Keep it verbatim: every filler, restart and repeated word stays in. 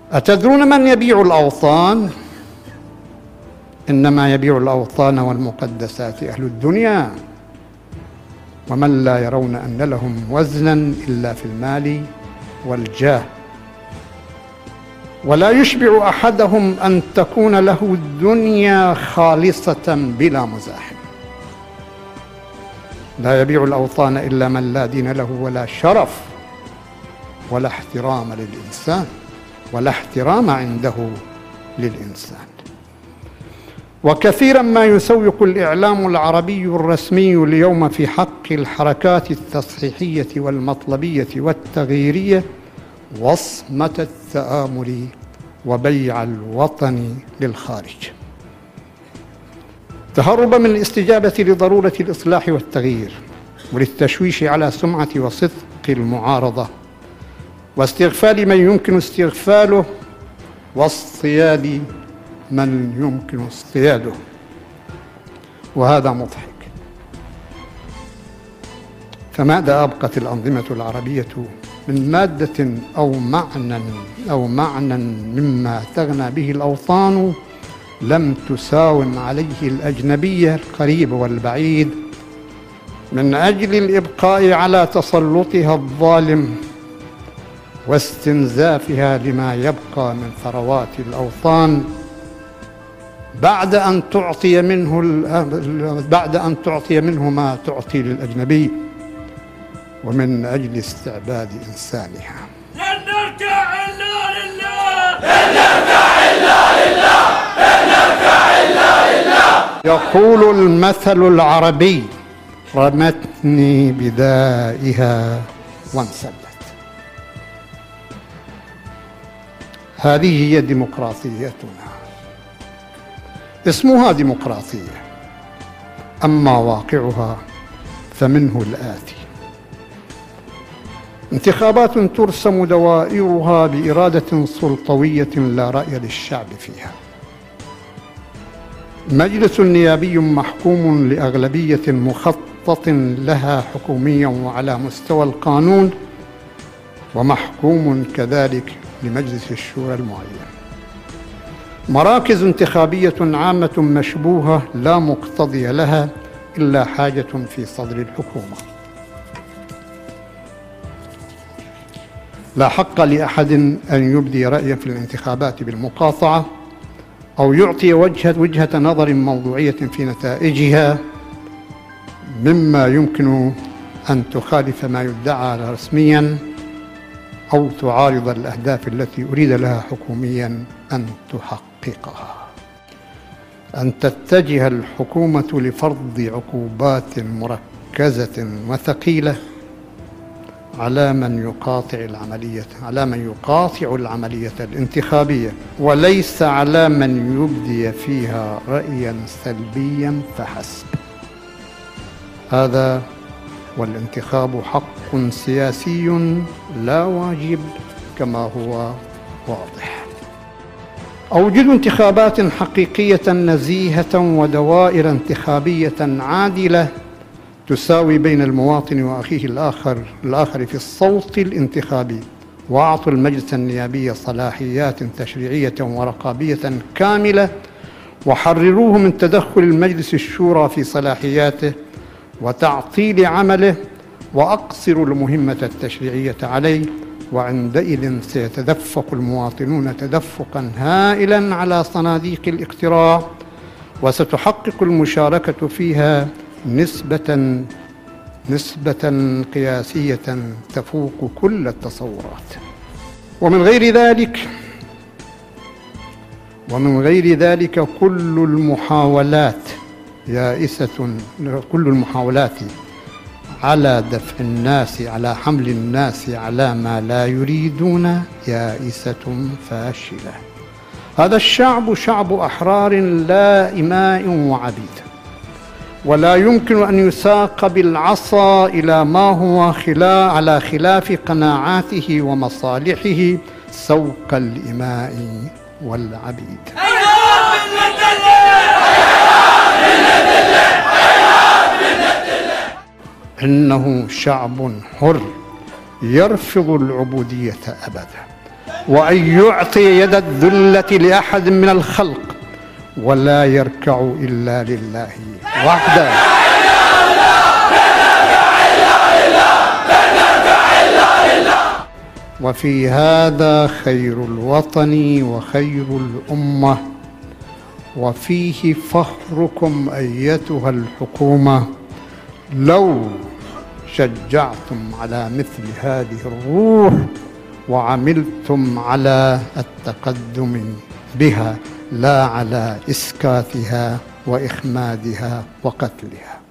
أتدرون من يبيع الأوطان؟ إنما يبيع الأوطان والمقدسات أهل الدنيا، ومن لا يرون أن لهم وزنا إلا في المال والجاه. ولا يشبع أحدهم أن تكون له الدنيا خالصة بلا مزاحم. لا يبيع الأوطان إلا من لا دين له ولا شرف ولا احترام للإنسان، ولا احترام عنده للإنسان. وكثيرا ما يسوق الإعلام العربي الرسمي اليوم في حق الحركات التصحيحية والمطلبية والتغييرية وصمة التآمر وبيع الوطن للخارج، تهربا من الاستجابة لضرورة الإصلاح والتغيير، وللتشويش على سمعة وصدق المعارضة، واستغفال من يمكن استغفاله، واصطياد من يمكن اصطياده. وهذا مضحك. فماذا أبقت الأنظمة العربية من مادة أو معنى أو معنى مما تغنى به الأوطان لم تساوم عليه الأجنبية القريب والبعيد من أجل الإبقاء على تسلطها الظالم واستنزافها لما يبقى من ثروات الأوطان بعد أن تعطي منه بعد أن تعطي منه ما تعطي للأجنبي، ومن أجل استعباد إنسانها. لن نركع إلا لله، لن نركع إلا لله، لن نركع إلا لله. يقول المثل العربي: رمتني بدائها وانسلت. هذه هي ديمقراطيتنا، اسمها ديمقراطية، أما واقعها فمنه الآتي: انتخابات ترسم دوائرها بإرادة سلطوية لا رأي للشعب فيها، مجلس نيابي محكوم لأغلبية مخطط لها حكوميا وعلى مستوى القانون، ومحكوم كذلك لمجلس الشورى المعين، مراكز انتخابية عامة مشبوهة لا مقتضي لها إلا حاجة في صدر الحكومة. لا حق لأحد أن يبدي رأيا في الانتخابات بالمقاطعة أو يعطي وجهة, وجهة نظر موضوعية في نتائجها، مما يمكن أن تخالف ما يدعى رسميا أو تعارض الأهداف التي أريد لها حكوميا أن تحققها. أن تتجه الحكومة لفرض عقوبات مركزة وثقيلة على من يقاطع العملية على من يقاطع العملية الانتخابية، وليس على من يبدي فيها رأيا سلبيا فحسب. هذا والانتخاب حق سياسي لا واجب كما هو واضح. أوجد انتخابات حقيقية نزيهة ودوائر انتخابية عادلة تساوي بين المواطن وأخيه الآخر الآخر في الصوت الانتخابي، وأعطوا المجلس النيابي صلاحيات تشريعية ورقابية كاملة، وحرروه من تدخل المجلس الشورى في صلاحياته وتعطيل عمله، وأقصروا المهمة التشريعية عليه، وعندئذ سيتدفق المواطنون تدفقا هائلا على صناديق الاقتراع، وستحقق المشاركة فيها نسبة نسبة قياسية تفوق كل التصورات. ومن غير ذلك ومن غير ذلك كل المحاولات يائسة كل المحاولات على دفع الناس على حمل الناس على ما لا يريدون يائسة فاشلة. هذا الشعب شعب أحرار لا إماء وعبيد، ولا يمكن أن يساق بالعصا إلى ما هو خلا على خلاف قناعاته ومصالحه سوق الإماء والعبيد. إنه شعب حر يرفض العبودية أبدا، وأن يعطي يد الذلة لأحد من الخلق ولا يركع إلا لله وحده. وفي هذا خير الوطن وخير الأمة، وفيه فخركم أيتها الحكومة لو شجعتم على مثل هذه الروح وعملتم على التقدم بها لا على إسكاتها وإخمادها وقتلها.